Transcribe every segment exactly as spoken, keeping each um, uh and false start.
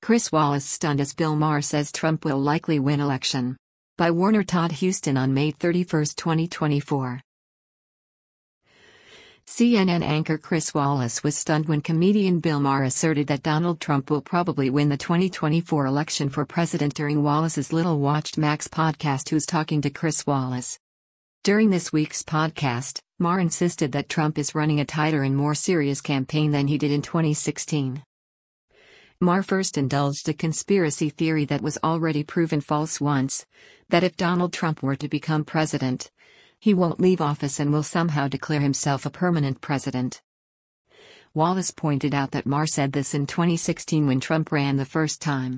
Chris Wallace stunned as Bill Maher says Trump will likely win election. By Warner Todd Huston on May thirty-first, twenty twenty-four. C N N anchor Chris Wallace was stunned when comedian Bill Maher asserted that Donald Trump will probably win the twenty twenty-four election for president during Wallace's little-watched Max podcast Who's Talking to Chris Wallace. During this week's podcast, Maher insisted that Trump is running a tighter and more serious campaign than he did in twenty sixteen. Maher first indulged a conspiracy theory that was already proven false once, that if Donald Trump were to become president, he won't leave office and will somehow declare himself a permanent president. Wallace pointed out that Maher said this in twenty sixteen when Trump ran the first time.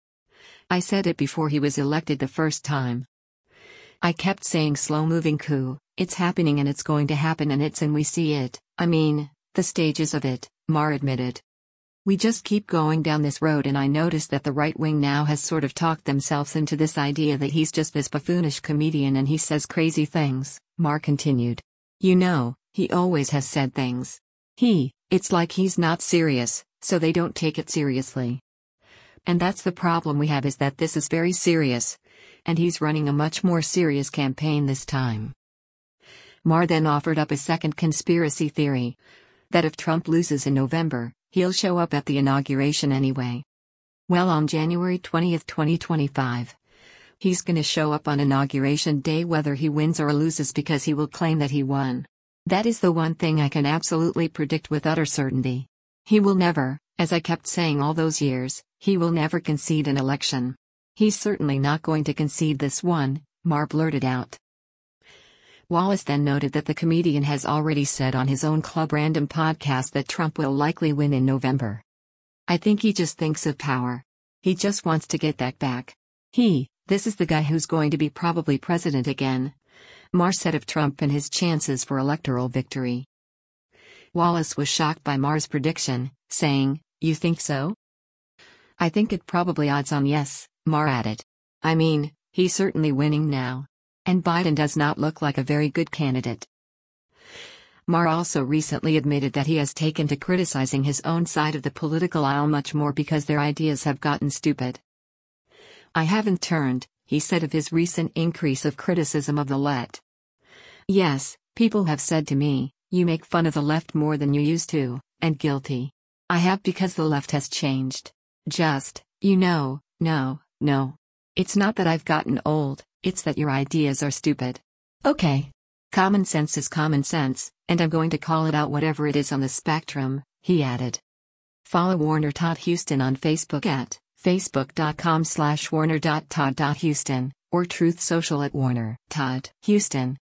I said it before he was elected the first time. I kept saying slow-moving coup, it's happening and it's going to happen and it's and we see it, I mean, the stages of it, Maher admitted. We just keep going down this road and I noticed that the right wing now has sort of talked themselves into this idea that he's just this buffoonish comedian and he says crazy things, Maher continued. You know, he always has said things. He, it's like he's not serious, so they don't take it seriously. And that's the problem we have is that this is very serious, and he's running a much more serious campaign this time. Maher then offered up a second conspiracy theory, that if Trump loses in November, he'll show up at the inauguration anyway. Well, on January twentieth, twenty twenty-five, he's gonna show up on Inauguration Day whether he wins or loses because he will claim that he won. That is the one thing I can absolutely predict with utter certainty. He will never, as I kept saying all those years, he will never concede an election. He's certainly not going to concede this one, Maher blurted out. Wallace then noted that the comedian has already said on his own Club Random podcast that Trump will likely win in November. I think he just thinks of power. He just wants to get that back. He, this is the guy who's going to be probably president again, Maher said of Trump and his chances for electoral victory. Wallace was shocked by Maher's prediction, saying, "You think so?" "I think it probably odds on yes," Maher added. "I mean, he's certainly winning now. And Biden does not look like a very good candidate." Maher also recently admitted that he has taken to criticizing his own side of the political aisle much more because their ideas have gotten stupid. "I haven't turned," he said of his recent increase of criticism of the left. "Yes, people have said to me, you make fun of the left more than you used to, and guilty. I have because the left has changed. Just, you know, no, no. It's not that I've gotten old. It's that your ideas are stupid. Okay. Common sense is common sense, and I'm going to call it out whatever it is on the spectrum," he added. Follow Warner Todd Huston on Facebook at facebook.com slash warner.todd.huston, or Truth Social at Warner Todd Huston.